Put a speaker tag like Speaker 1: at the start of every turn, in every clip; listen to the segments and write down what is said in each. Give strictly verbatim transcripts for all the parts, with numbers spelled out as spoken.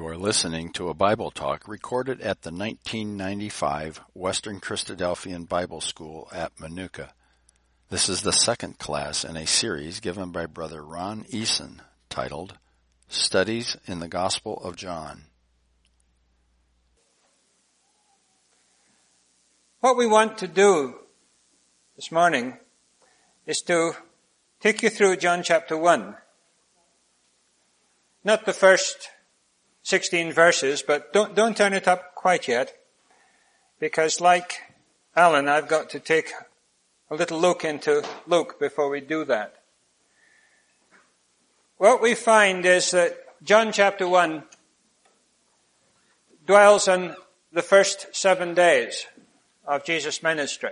Speaker 1: You are listening to a Bible talk recorded at the nineteen ninety-five Western Christadelphian Bible School at Manuka. This is the second class in a series given by Brother Ron Eason titled Studies in the Gospel of John.
Speaker 2: What we want to do this morning is to take you through John chapter one. Not the first sixteen verses, but don't, don't turn it up quite yet, because like Alan, I've got to take a little look into Luke before we do that. What we find is that John chapter one dwells on the first seven days of Jesus' ministry.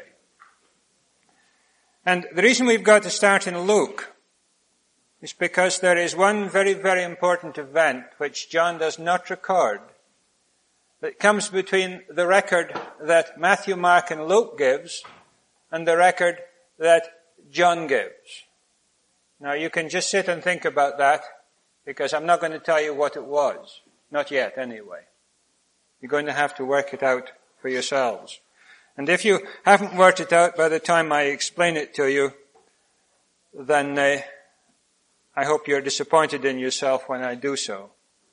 Speaker 2: And the reason we've got to start in Luke is because there is one very, very important event which John does not record that comes between the record that Matthew, Mark, and Luke gives and the record that John gives. Now you can just sit and think about that, because I'm not going to tell you what it was. Not yet, anyway. You're going to have to work it out for yourselves. And if you haven't worked it out by the time I explain it to you, then uh, I hope you're disappointed in yourself when I do so.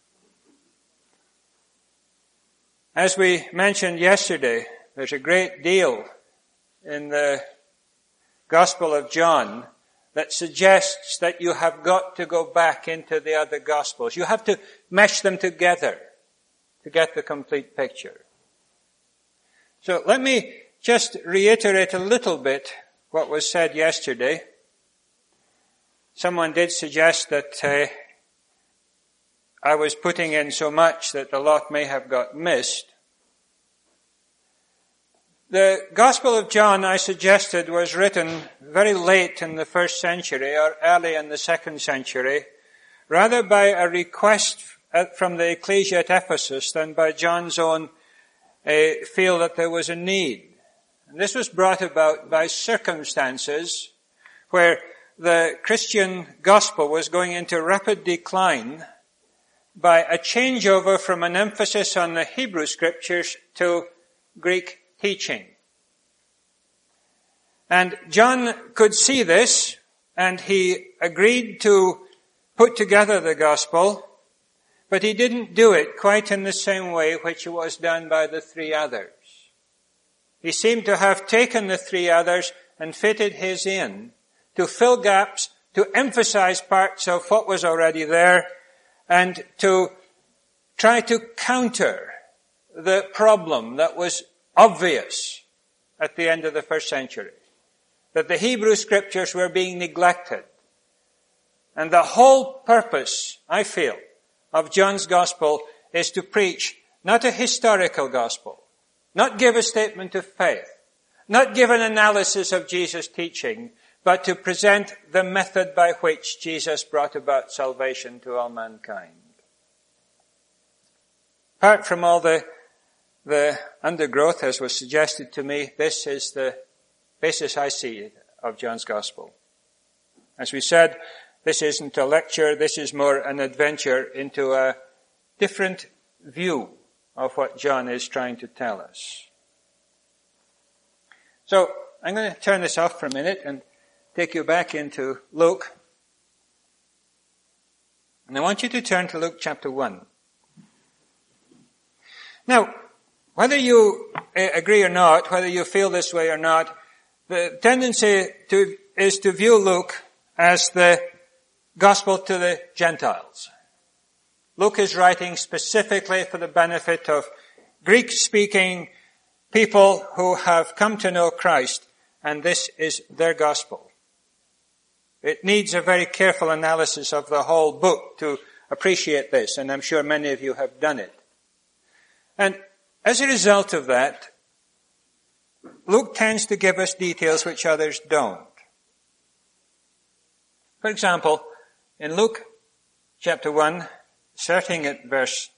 Speaker 2: As we mentioned yesterday, there's a great deal in the Gospel of John that suggests that you have got to go back into the other Gospels. You have to mesh them together to get the complete picture. So let me just reiterate a little bit what was said yesterday. Someone did suggest that uh, I was putting in so much that a lot may have got missed. The Gospel of John, I suggested, was written very late in the first century or early in the second century, rather by a request from the ecclesia at Ephesus than by John's own uh, feel that there was a need. And this was brought about by circumstances where the Christian gospel was going into rapid decline by a changeover from an emphasis on the Hebrew scriptures to Greek teaching. And John could see this, and he agreed to put together the gospel, but he didn't do it quite in the same way which it was done by the three others. He seemed to have taken the three others and fitted his in, to fill gaps, to emphasize parts of what was already there, and to try to counter the problem that was obvious at the end of the first century, that the Hebrew scriptures were being neglected. And the whole purpose, I feel, of John's gospel is to preach not a historical gospel, not give a statement of faith, not give an analysis of Jesus' teaching, but to present the method by which Jesus brought about salvation to all mankind. Apart from all the, the undergrowth, as was suggested to me, this is the basis I see of John's Gospel. As we said, this isn't a lecture, this is more an adventure into a different view of what John is trying to tell us. So, I'm going to turn this off for a minute and take you back into Luke. And I want you to turn to Luke chapter one. Now, whether you agree or not, whether you feel this way or not, the tendency to, is to view Luke as the gospel to the Gentiles. Luke is writing specifically for the benefit of Greek-speaking people who have come to know Christ, and this is their gospel. It needs a very careful analysis of the whole book to appreciate this, and I'm sure many of you have done it. And as a result of that, Luke tends to give us details which others don't. For example, in Luke chapter one, starting at verse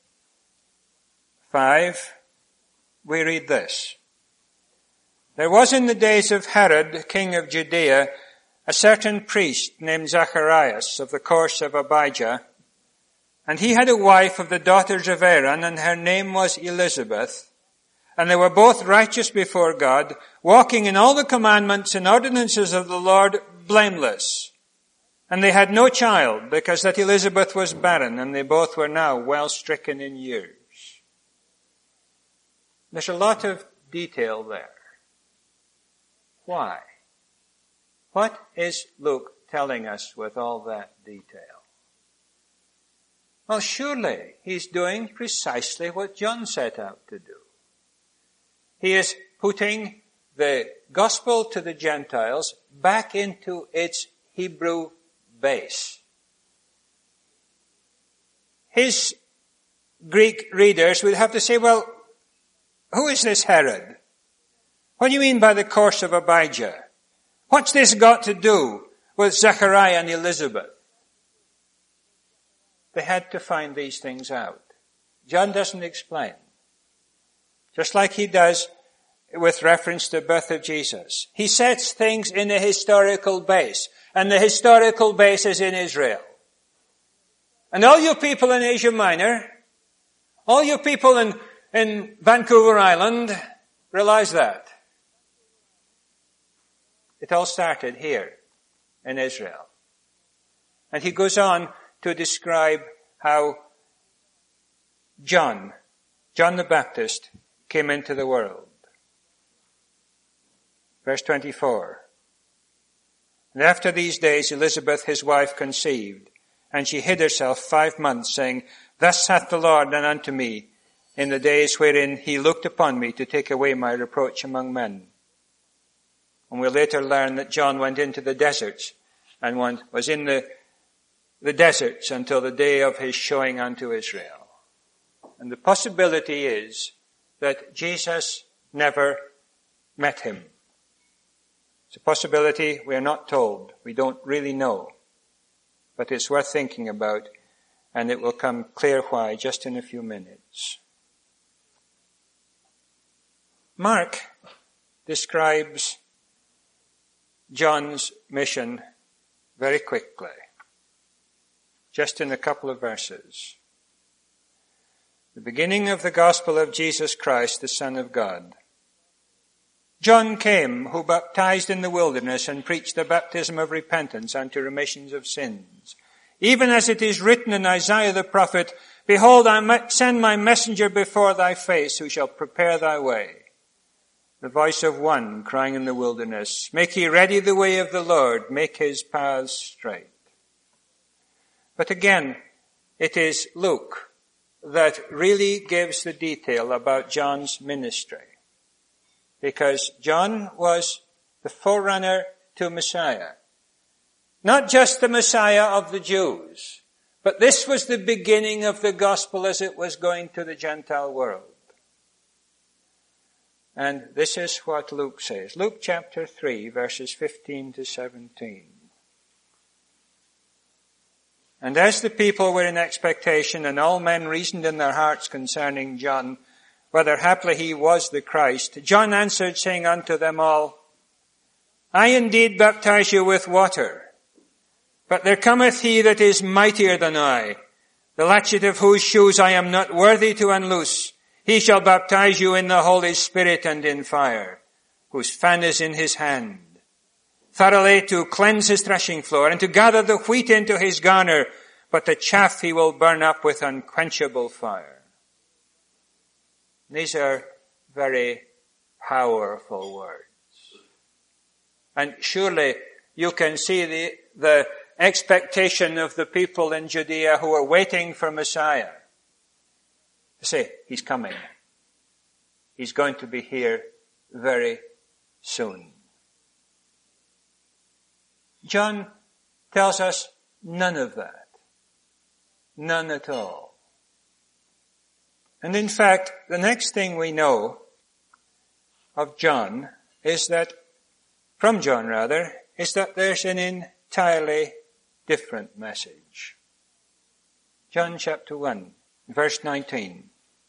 Speaker 2: five, we read this. There was in the days of Herod, king of Judea, a certain priest named Zacharias of the course of Abijah, And he had a wife of the daughters of Aaron, and her name was Elizabeth. And they were both righteous before God, walking in all the commandments and ordinances of the Lord blameless. And they had no child, because that Elizabeth was barren, and they both were now well stricken in years. There's a lot of detail there. Why? What is Luke telling us with all that detail? Well, surely he's doing precisely what John set out to do. He is putting the gospel to the Gentiles back into its Hebrew base. His Greek readers would have to say, well, who is this Herod? What do you mean by the course of Abijah? What's this got to do with Zechariah and Elizabeth? They had to find these things out. John doesn't explain. Just like he does with reference to the birth of Jesus. He sets things in a historical base. And the historical base is in Israel. And all you people in Asia Minor, all you people in, in Vancouver Island, realize that. It all started here in Israel. And he goes on to describe how John, John the Baptist, came into the world. Verse twenty-four. And after these days Elizabeth his wife conceived, and she hid herself five months, saying, Thus hath the Lord done unto me in the days wherein he looked upon me to take away my reproach among men. And we'll later learn that John went into the deserts and went, was in the, the deserts until the day of his showing unto Israel. And the possibility is that Jesus never met him. It's a possibility we are not told. We don't really know. But it's worth thinking about, and it will come clear why just in a few minutes. Mark describes John's mission very quickly, just in a couple of verses. The beginning of the gospel of Jesus Christ, the Son of God. John came, who baptized in the wilderness and preached the baptism of repentance unto remissions of sins. Even as it is written in Isaiah the prophet, Behold, I send my messenger before thy face, who shall prepare thy way. The voice of one crying in the wilderness, Make ye ready the way of the Lord, make his paths straight. But again, it is Luke that really gives the detail about John's ministry. Because John was the forerunner to Messiah. Not just the Messiah of the Jews, but this was the beginning of the gospel as it was going to the Gentile world. And this is what Luke says. Luke chapter three, verses fifteen to seventeen. And as the people were in expectation, and all men reasoned in their hearts concerning John, whether haply he was the Christ, John answered, saying unto them all, I indeed baptize you with water, but there cometh he that is mightier than I, the latchet of whose shoes I am not worthy to unloose. He shall baptize you in the Holy Spirit and in fire, whose fan is in his hand, thoroughly to cleanse his threshing floor, and to gather the wheat into his garner, but the chaff he will burn up with unquenchable fire. These are very powerful words. And surely you can see the, the expectation of the people in Judea who are waiting for Messiah. To say, he's coming. He's going to be here very soon. John tells us none of that. None at all. And in fact, the next thing we know of John is that, from John rather, is that there's an entirely different message. John chapter one, verse nineteen.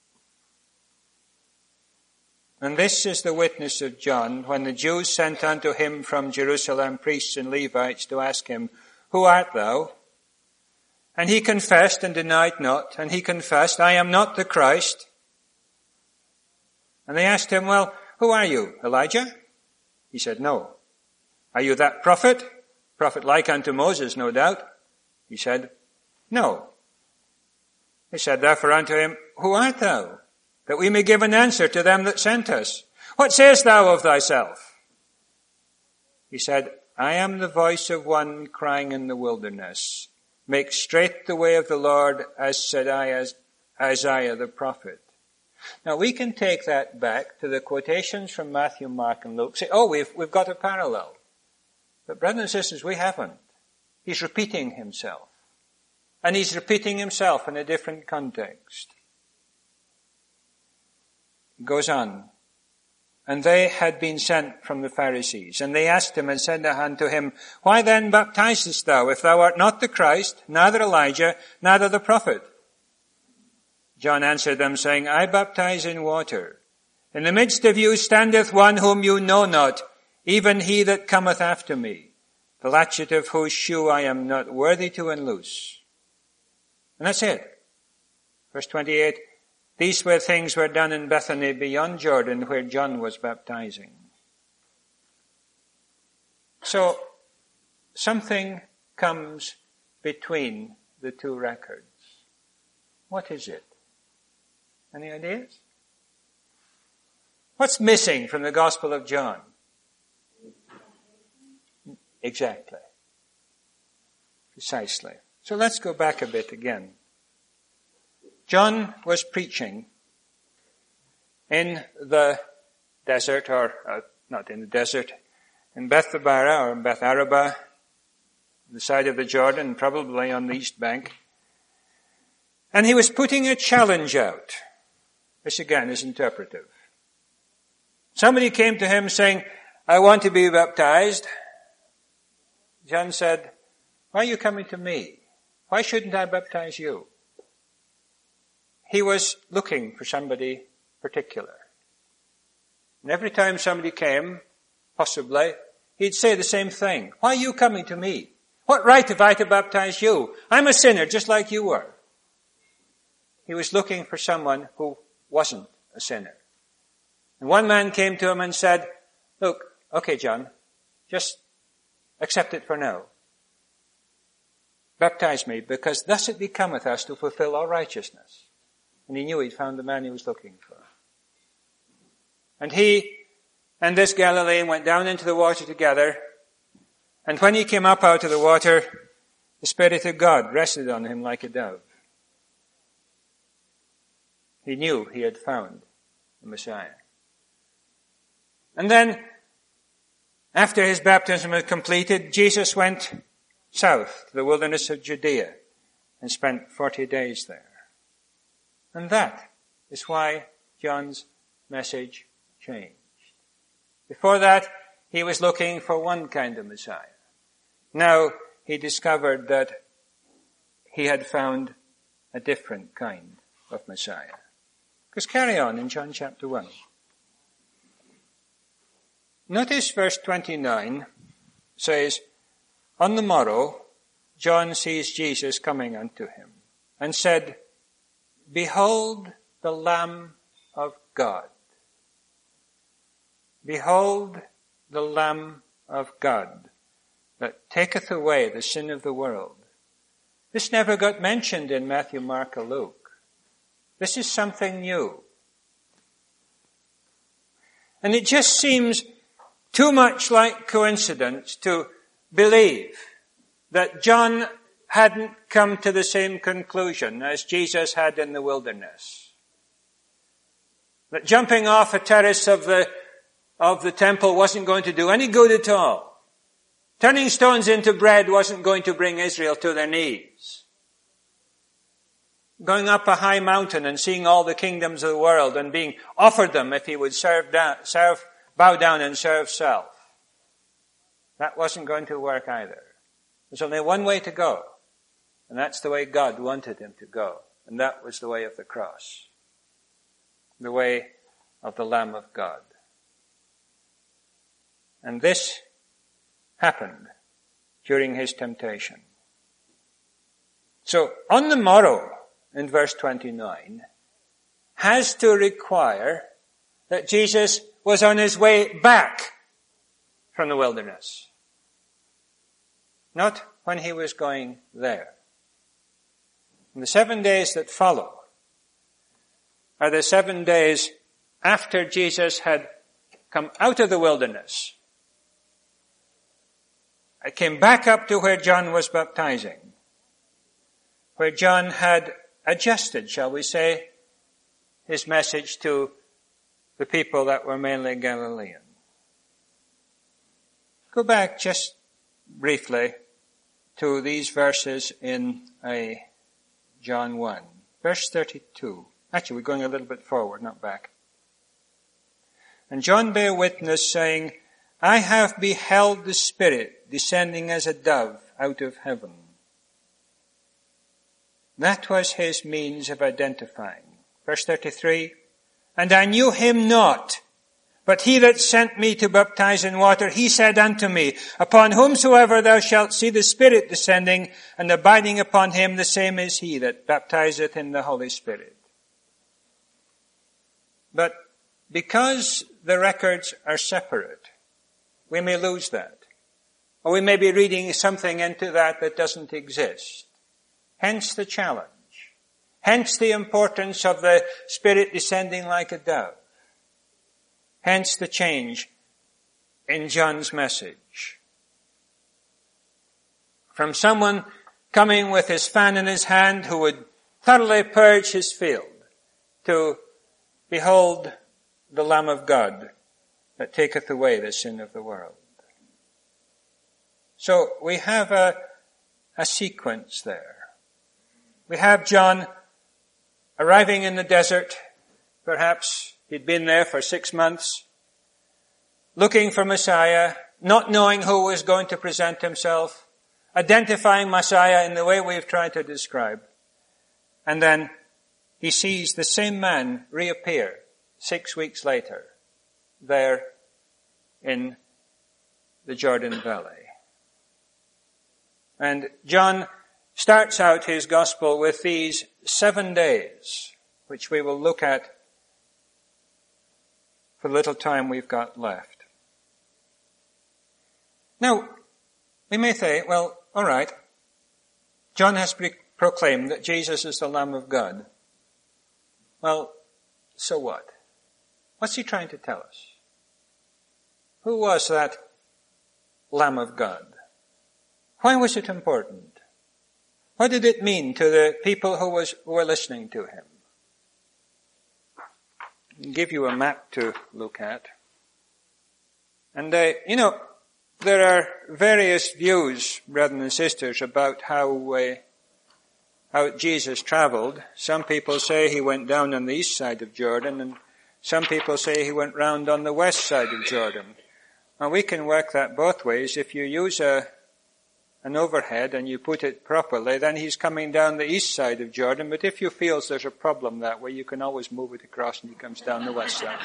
Speaker 2: And this is the witness of John, when the Jews sent unto him from Jerusalem priests and Levites to ask him, Who art thou? And he confessed and denied not. And he confessed, I am not the Christ. And they asked him, well, who are you, Elijah? He said, no. Are you that prophet? Prophet like unto Moses, no doubt. He said, no. They said therefore unto him, who art thou? That we may give an answer to them that sent us. What sayest thou of thyself? He said, I am the voice of one crying in the wilderness. Make straight the way of the Lord, as said I, as Isaiah the prophet. Now we can take that back to the quotations from Matthew, Mark, and Luke. Say, oh, we've, we've got a parallel. But brothers and sisters, we haven't. He's repeating himself. And he's repeating himself in a different context. He goes on. And they had been sent from the Pharisees. And they asked him and said unto him, why then baptizest thou, if thou art not the Christ, neither Elijah, neither the prophet? John answered them, saying, I baptize in water. In the midst of you standeth one whom you know not, even he that cometh after me, the latchet of whose shoe I am not worthy to unloose. And that's it. Verse twenty-eight, these were things were done in Bethany beyond Jordan, where John was baptizing. So, something comes between the two records. What is it? Any ideas? What's missing from the Gospel of John? Exactly. Precisely. So let's go back a bit again. John was preaching in the desert, or uh, not in the desert, in Bethabara or Beth Araba, the side of the Jordan, probably on the east bank. And he was putting a challenge out. This again is interpretive. Somebody came to him saying, I want to be baptized. John said, why are you coming to me? Why shouldn't I baptize you? He was looking for somebody particular. And every time somebody came, possibly, he'd say the same thing. Why are you coming to me? What right have I to baptize you? I'm a sinner just like you were. He was looking for someone who wasn't a sinner. And one man came to him and said, look, okay, John, just accept it for now. Baptize me, because thus it becometh us to fulfill all righteousness. And he knew he'd found the man he was looking for. And he and this Galilean went down into the water together. And when he came up out of the water, the Spirit of God rested on him like a dove. He knew he had found the Messiah. And then, after his baptism was completed, Jesus went south to the wilderness of Judea and spent forty days there. And that is why John's message changed. Before that, he was looking for one kind of Messiah. Now, he discovered that he had found a different kind of Messiah. Because carry on in John chapter one. Notice verse twenty-nine says, on the morrow, John sees Jesus coming unto him and said, behold the Lamb of God. Behold the Lamb of God that taketh away the sin of the world. This never got mentioned in Matthew, Mark, or Luke. This is something new. And it just seems too much like coincidence to believe that John hadn't come to the same conclusion as Jesus had in the wilderness. That jumping off a terrace of the, of the temple wasn't going to do any good at all. Turning stones into bread wasn't going to bring Israel to their knees. Going up a high mountain and seeing all the kingdoms of the world and being offered them if he would serve down, serve, bow down and serve self. That wasn't going to work either. There's only one way to go. And that's the way God wanted him to go. And that was the way of the cross. The way of the Lamb of God. And this happened during his temptation. So, on the morrow, in verse twenty-nine, has to require that Jesus was on his way back from the wilderness. Not when he was going there. And the seven days that follow are the seven days after Jesus had come out of the wilderness. I came back up to where John was baptizing, where John had adjusted, shall we say, his message to the people that were mainly Galilean. Go back just briefly to these verses in uh, John one, verse thirty-two. Actually, we're going a little bit forward, not back. And John bare witness, saying, I have beheld the Spirit descending as a dove out of heaven. That was his means of identifying. Verse thirty-three, and I knew him not, but he that sent me to baptize in water, he said unto me, upon whomsoever thou shalt see the Spirit descending and abiding upon him, the same is he that baptizeth in the Holy Spirit. But because the records are separate, we may lose that. Or we may be reading something into that that doesn't exist. Hence the challenge. Hence the importance of the Spirit descending like a dove. Hence the change in John's message. From someone coming with his fan in his hand who would thoroughly purge his field to, behold, the Lamb of God that taketh away the sin of the world. So we have a, a sequence there. We have John arriving in the desert. Perhaps he'd been there for six months, looking for Messiah, not knowing who was going to present himself, identifying Messiah in the way we've tried to describe. And then he sees the same man reappear six weeks later there in the Jordan Valley. And John starts out his gospel with these seven days, which we will look at for the little time we've got left. Now, we may say, well, all right, John has pre- proclaimed that Jesus is the Lamb of God. Well, so what? What's he trying to tell us? Who was that Lamb of God? Why was it important? What did it mean to the people who, was, who were listening to him? I'll give you a map to look at. And, uh, you know, there are various views, brothers and sisters, about how, uh, how Jesus traveled. Some people say he went down on the east side of Jordan, and some people say he went round on the west side of Jordan. Now, we can work that both ways. If you use a an overhead and you put it properly, then he's coming down the east side of Jordan. But if you feel there's a problem that way, you can always move it across and he comes down the west side.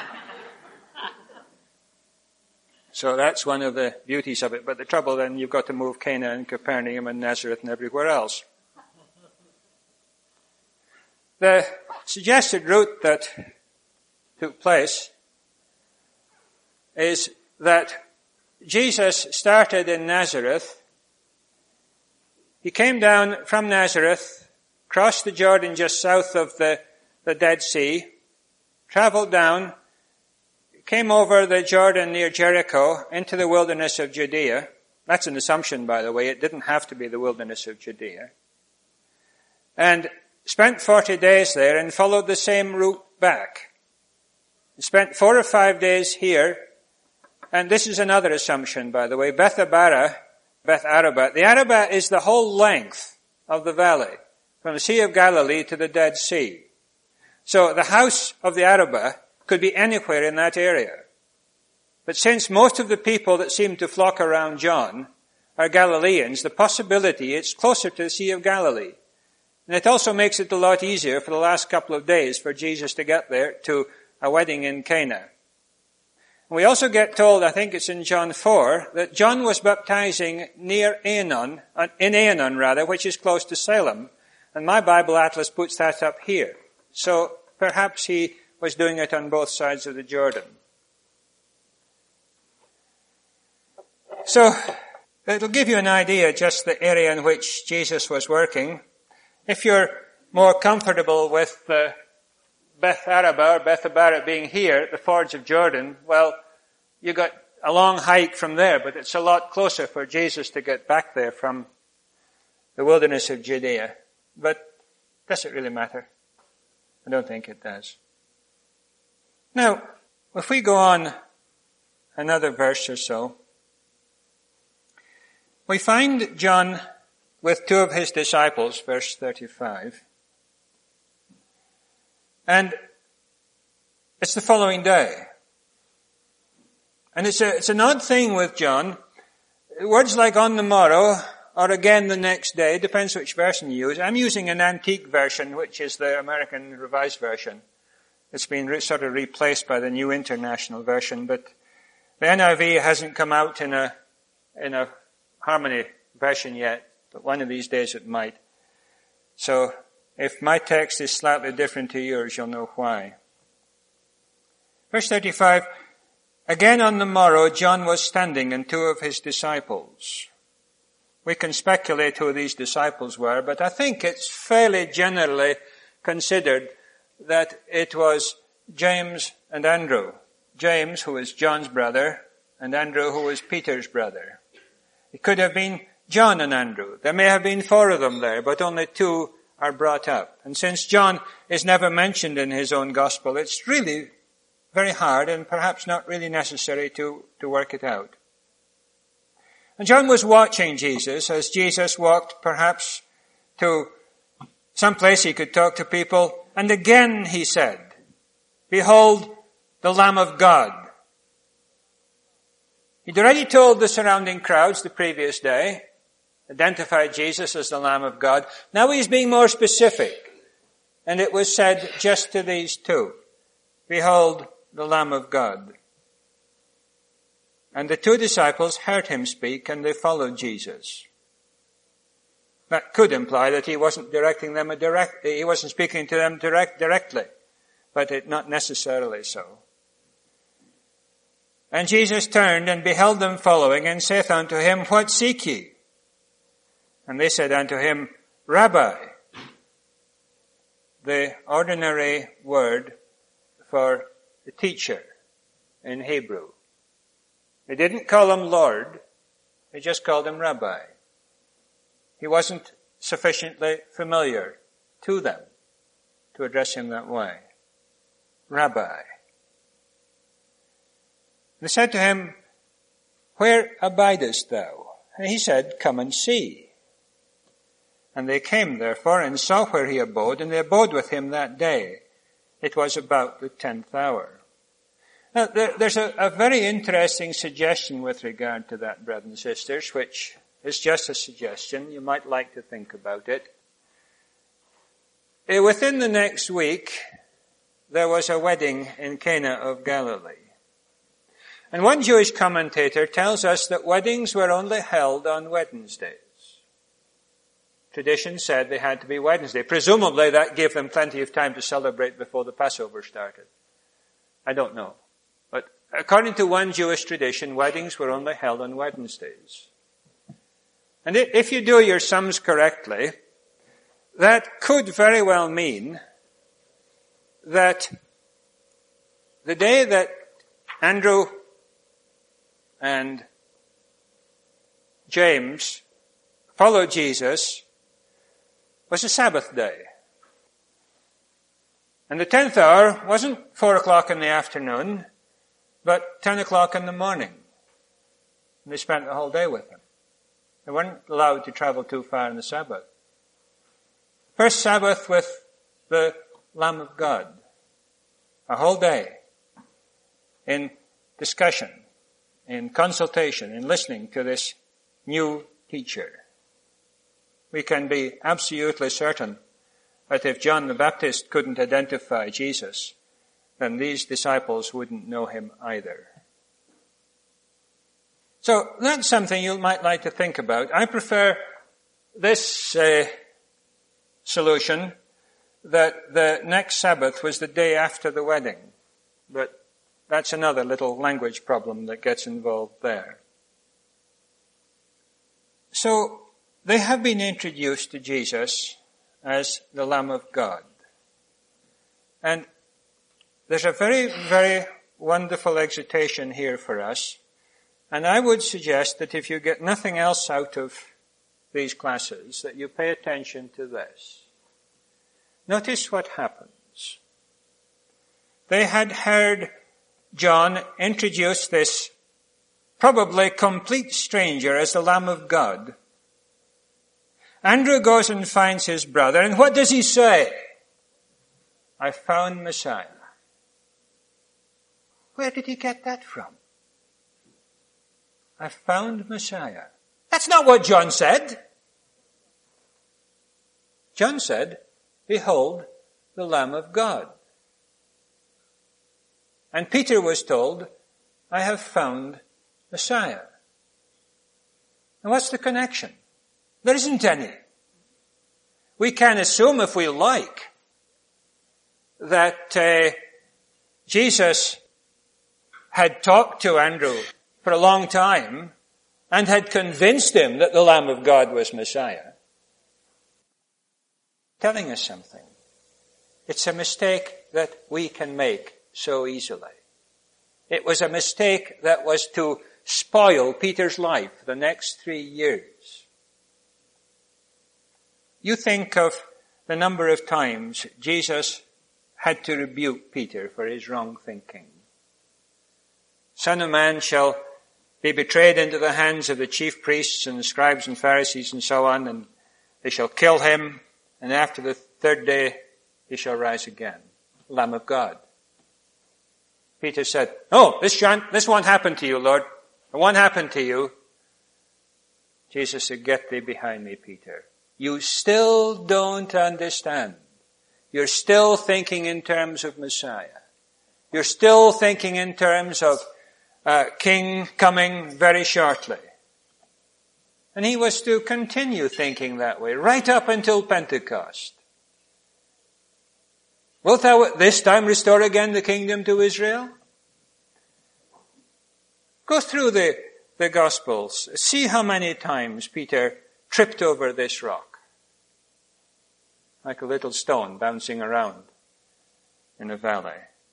Speaker 2: So that's one of the beauties of it. But the trouble then, you've got to move Cana and Capernaum and Nazareth and everywhere else. The suggested route that took place is that Jesus started in Nazareth. He came down from Nazareth, crossed the Jordan just south of the, the Dead Sea, traveled down, came over the Jordan near Jericho into the wilderness of Judea. That's an assumption, by the way. It didn't have to be the wilderness of Judea. And spent forty days there and followed the same route back. He spent four or five days here. And this is another assumption, by the way. Bethabara, Beth Araba. The Araba is the whole length of the valley, from the Sea of Galilee to the Dead Sea. So the house of the Araba could be anywhere in that area. But since most of the people that seem to flock around John are Galileans, the possibility it's closer to the Sea of Galilee. And it also makes it a lot easier for the last couple of days for Jesus to get there to a wedding in Cana. We also get told, I think it's in John four, that John was baptizing near Aenon, in Aenon rather, which is close to Salem. And my Bible Atlas puts that up here. So perhaps he was doing it on both sides of the Jordan. So it'll give you an idea just the area in which Jesus was working. If you're more comfortable with the Beth Araba or Beth Abara being here at the fords of Jordan, well, you got a long hike from there, but it's a lot closer for Jesus to get back there from the wilderness of Judea. But does it really matter? I don't think it does. Now, if we go on another verse or so, we find John with two of his disciples, verse thirty-five. And it's the following day. And it's a, it's an odd thing with John. Words like on the morrow or again the next day, depends which version you use. I'm using an antique version, which is the American Revised Version. It's been re- sort of replaced by the New International Version, but the N I V hasn't come out in a, in a Harmony version yet, but one of these days it might. So if my text is slightly different to yours, you'll know why. Verse thirty-five, again on the morrow, John was standing and two of his disciples. We can speculate who these disciples were, but I think it's fairly generally considered that it was James and Andrew. James, who was John's brother, and Andrew, who was Peter's brother. It could have been John and Andrew. There may have been four of them there, but only two are brought up. And since John is never mentioned in his own gospel, it's really very hard and perhaps not really necessary to, to work it out. And John was watching Jesus as Jesus walked perhaps to some place he could talk to people. And again he said, behold, the Lamb of God. He'd already told the surrounding crowds the previous day, identified Jesus as the Lamb of God. Now he's being more specific. And it was said just to these two, behold, the Lamb of God. And the two disciples heard him speak and they followed Jesus. That could imply that he wasn't directing them a direct, he wasn't speaking to them direct, directly, but it not necessarily so. And Jesus turned and beheld them following and saith unto him, what seek ye? And they said unto him, Rabbi, the ordinary word for the teacher in Hebrew. They didn't call him Lord, they just called him Rabbi. He wasn't sufficiently familiar to them to address him that way. Rabbi. They said to him, where abidest thou? And he said, come and see. And they came therefore and saw where he abode, and they abode with him that day. It was about the tenth hour. Now, there, there's a, a very interesting suggestion with regard to that, brothers and sisters, which is just a suggestion. You might like to think about it. Uh, within the next week, there was a wedding in Cana of Galilee. And one Jewish commentator tells us that weddings were only held on Wednesdays. Tradition said they had to be Wednesday. Presumably that gave them plenty of time to celebrate before the Passover started. I don't know. But according to one Jewish tradition, weddings were only held on Wednesdays. And if you do your sums correctly, that could very well mean that the day that Andrew and James followed Jesus was a Sabbath day. And the tenth hour wasn't four o'clock in the afternoon, but ten o'clock in the morning. And they spent the whole day with him. They weren't allowed to travel too far in the Sabbath. First Sabbath with the Lamb of God. A whole day in discussion, in consultation, in listening to this new teacher. We can be absolutely certain that if John the Baptist couldn't identify Jesus, then these disciples wouldn't know him either. So that's something you might like to think about. I prefer this uh, solution that the next Sabbath was the day after the wedding. But that's another little language problem that gets involved there. So they have been introduced to Jesus as the Lamb of God. And there's a very, very wonderful exhortation here for us. And I would suggest that if you get nothing else out of these classes, that you pay attention to this. Notice what happens. They had heard John introduce this probably complete stranger as the Lamb of God. Andrew goes and finds his brother, and what does he say? I found Messiah. Where did he get that from? I found Messiah. That's not what John said. John said, behold, the Lamb of God. And Peter was told, I have found Messiah. And what's the connection? There isn't any. We can assume, if we like, that uh, Jesus had talked to Andrew for a long time and had convinced him that the Lamb of God was Messiah. Telling us something. It's a mistake that we can make so easily. It was a mistake that was to spoil Peter's life the next three years. You think of the number of times Jesus had to rebuke Peter for his wrong thinking. Son of Man shall be betrayed into the hands of the chief priests and the scribes and Pharisees and so on, and they shall kill him, and after the third day he shall rise again. Lamb of God. Peter said, oh, this shan't, this won't happen to you, Lord. It won't happen to you. Jesus said, get thee behind me, Peter. You still don't understand. You're still thinking in terms of Messiah. You're still thinking in terms of uh, King coming very shortly. And he was to continue thinking that way right up until Pentecost. Wilt thou at this time restore again the kingdom to Israel? Go through the, the Gospels. See how many times Peter tripped over this rock. Like a little stone bouncing around in a valley.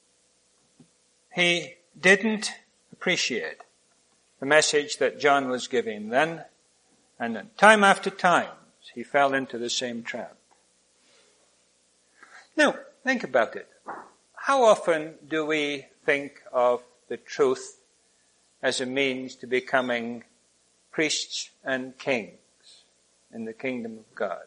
Speaker 2: He didn't appreciate the message that John was giving then, and then time after time he fell into the same trap. Now, think about it. How often do we think of the truth as a means to becoming priests and kings in the kingdom of God?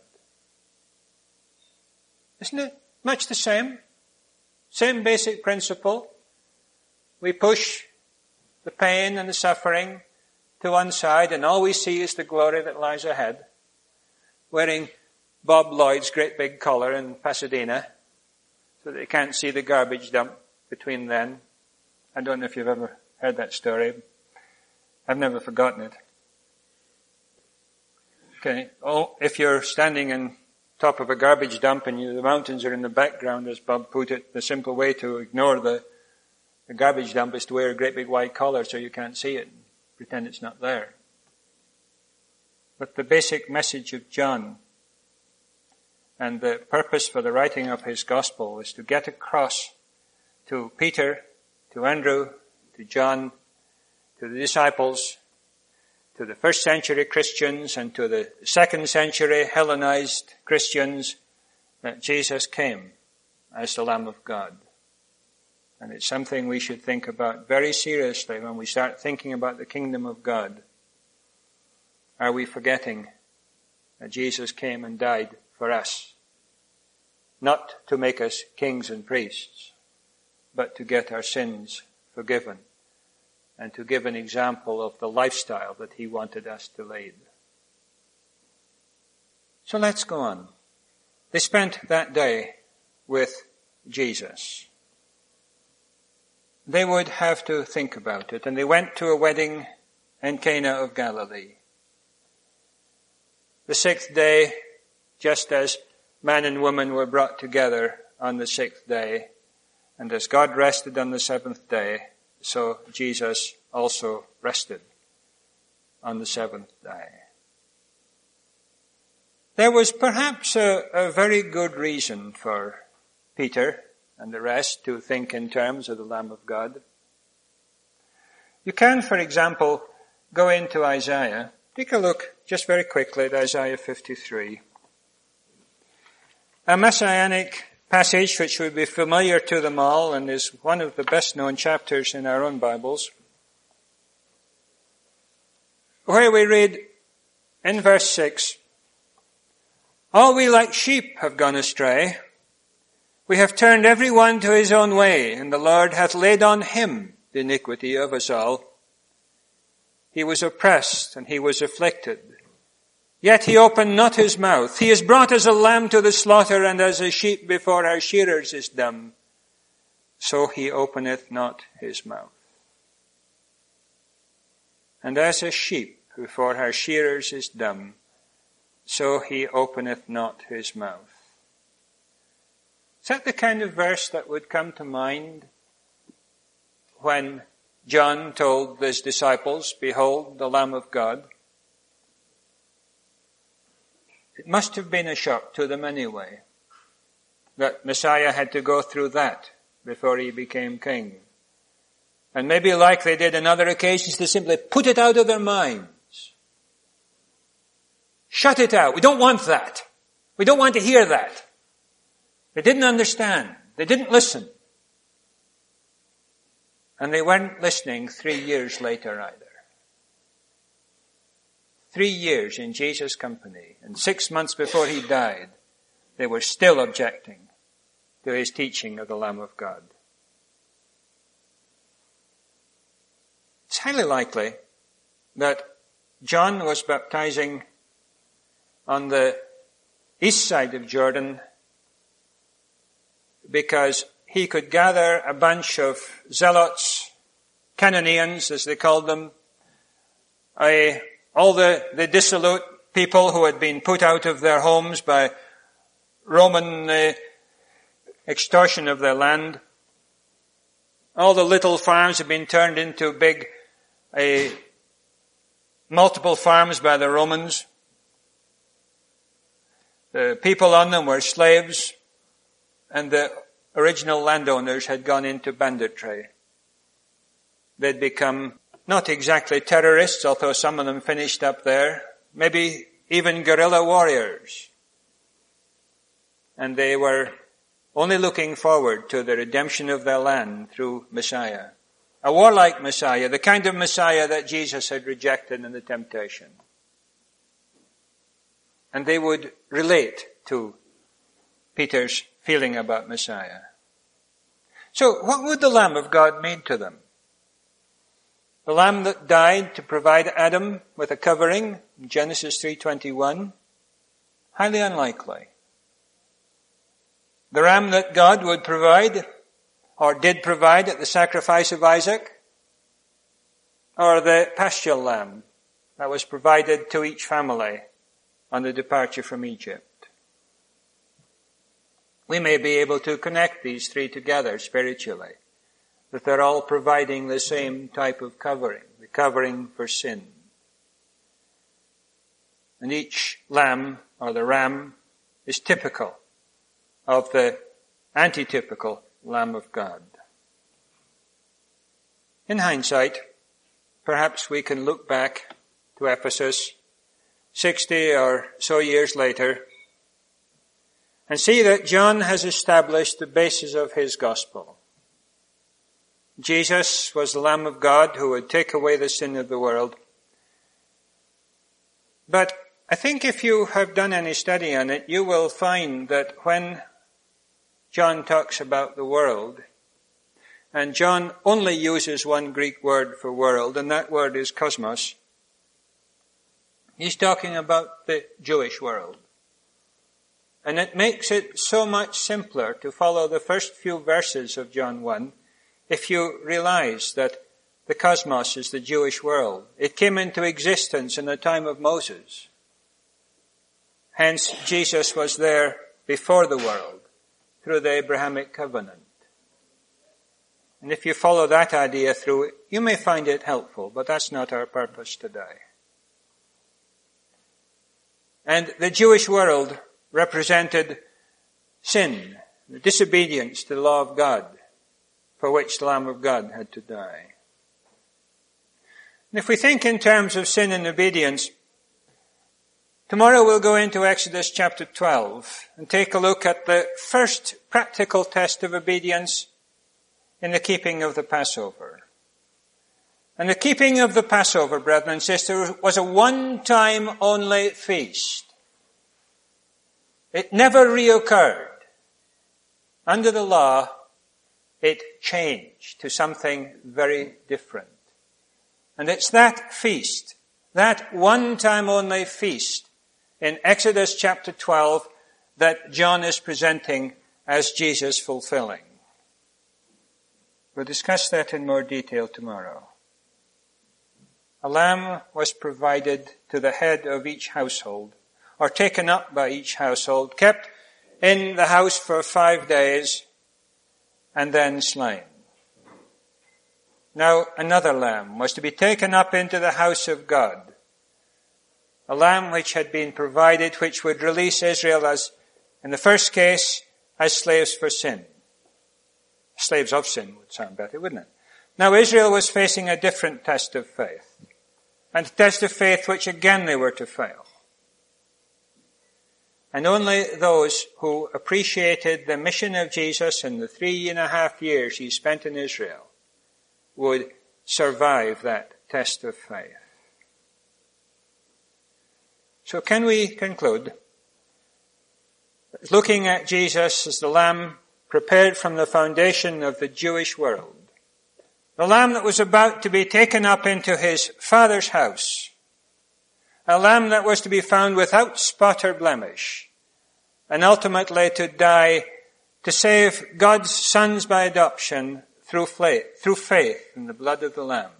Speaker 2: Isn't it much the same? Same basic principle. We push the pain and the suffering to one side, and all we see is the glory that lies ahead. Wearing Bob Lloyd's great big collar in Pasadena, so they can't see the garbage dump between then. I don't know if you've ever heard that story. I've never forgotten it. Okay. Oh, if you're standing in top of a garbage dump and you, the mountains are in the background, as Bob put it, the simple way to ignore the, the garbage dump is to wear a great big white collar so you can't see it and pretend it's not there. But the basic message of John and the purpose for the writing of his gospel was to get across to Peter, to Andrew, to John, to the disciples, to the first century Christians and to the second century Hellenized Christians, that Jesus came as the Lamb of God. And it's something we should think about very seriously when we start thinking about the kingdom of God. Are we forgetting that Jesus came and died for us? Not to make us kings and priests, but to get our sins forgiven and to give an example of the lifestyle that he wanted us to lead. So let's go on. They spent that day with Jesus. They would have to think about it, and they went to a wedding in Cana of Galilee. The sixth day, just as man and woman were brought together on the sixth day. And as God rested on the seventh day, so Jesus also rested on the seventh day. There was perhaps a, a very good reason for Peter and the rest to think in terms of the Lamb of God. You can, for example, go into Isaiah. Take a look just very quickly at Isaiah fifty-three. A messianic passage which would be familiar to them all and is one of the best known chapters in our own Bibles, where we read in verse six, "All we like sheep have gone astray. We have turned every one to his own way, and the Lord hath laid on him the iniquity of us all. He was oppressed and he was afflicted, yet he opened not his mouth. He is brought as a lamb to the slaughter, and as a sheep before her shearers is dumb, so he openeth not his mouth. And as a sheep before her shearers is dumb, so he openeth not his mouth." Is that the kind of verse that would come to mind when John told his disciples, "Behold, the Lamb of God"? It must have been a shock to them anyway, that Messiah had to go through that before he became king. And maybe like they did on other occasions, they simply put it out of their minds. Shut it out. We don't want that. We don't want to hear that. They didn't understand. They didn't listen. And they weren't listening three years later either. Three years in Jesus' company, and six months before he died, they were still objecting to his teaching of the Lamb of God. It's highly likely that John was baptizing on the east side of Jordan because he could gather a bunch of zealots, Canaanians as they called them, I, all the, the dissolute people who had been put out of their homes by Roman uh, extortion of their land. All the little farms had been turned into big, uh, multiple farms by the Romans. The people on them were slaves, and the original landowners had gone into banditry. They'd become not exactly terrorists, although some of them finished up there, maybe even guerrilla warriors. And they were only looking forward to the redemption of their land through Messiah. A warlike Messiah, the kind of Messiah that Jesus had rejected in the temptation. And they would relate to Peter's feeling about Messiah. So what would the Lamb of God mean to them? The Lamb that died to provide Adam with a covering, Genesis three twenty-one, highly unlikely. The ram that God would provide, or did provide at the sacrifice of Isaac, or the paschal lamb that was provided to each family on the departure from Egypt. We may be able to connect these three together spiritually, that they're all providing the same type of covering, the covering for sin. And each lamb, or the ram, is typical of the antitypical Lamb of God. In hindsight, perhaps we can look back to Ephesus sixty or so years later and see that John has established the basis of his gospel. Jesus was the Lamb of God who would take away the sin of the world. But I think if you have done any study on it, you will find that when John talks about the world, and John only uses one Greek word for world, and that word is cosmos, he's talking about the Jewish world. And it makes it so much simpler to follow the first few verses of John one if you realize that the cosmos is the Jewish world. It came into existence in the time of Moses. Hence, Jesus was there before the world through the Abrahamic covenant. And if you follow that idea through, you may find it helpful, but that's not our purpose today. And the Jewish world represented sin, the disobedience to the law of God, for which the Lamb of God had to die. And if we think in terms of sin and obedience, tomorrow we'll go into Exodus chapter twelve and take a look at the first practical test of obedience in the keeping of the Passover. And the keeping of the Passover, brethren and sisters, was a one-time only feast. It never reoccurred. Under the law, it changed to something very different. And it's that feast, that one-time only feast in Exodus chapter twelve that John is presenting as Jesus fulfilling. We'll discuss that in more detail tomorrow. A lamb was provided to the head of each household, or taken up by each household, kept in the house for five days, and then slain. Now another lamb was to be taken up into the house of God. A lamb which had been provided, which would release Israel as, in the first case, as slaves for sin. Slaves of sin would sound better, wouldn't it? Now Israel was facing a different test of faith. And a test of faith which again they were to fail. And only those who appreciated the mission of Jesus in the three and a half years he spent in Israel would survive that test of faith. So can we conclude, looking at Jesus as the Lamb prepared from the foundation of the Jewish world, the Lamb that was about to be taken up into his Father's house, a Lamb that was to be found without spot or blemish, and ultimately to die to save God's sons by adoption through faith, through faith in the blood of the Lamb.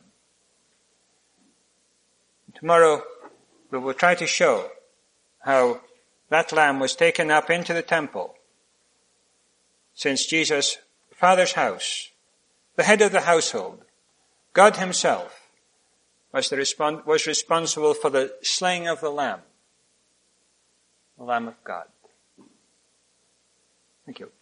Speaker 2: Tomorrow we will try to show how that Lamb was taken up into the temple, since Jesus' Father's house, the head of the household, God himself, was, the respons- was responsible for the slaying of the Lamb, the Lamb of God. Thank you.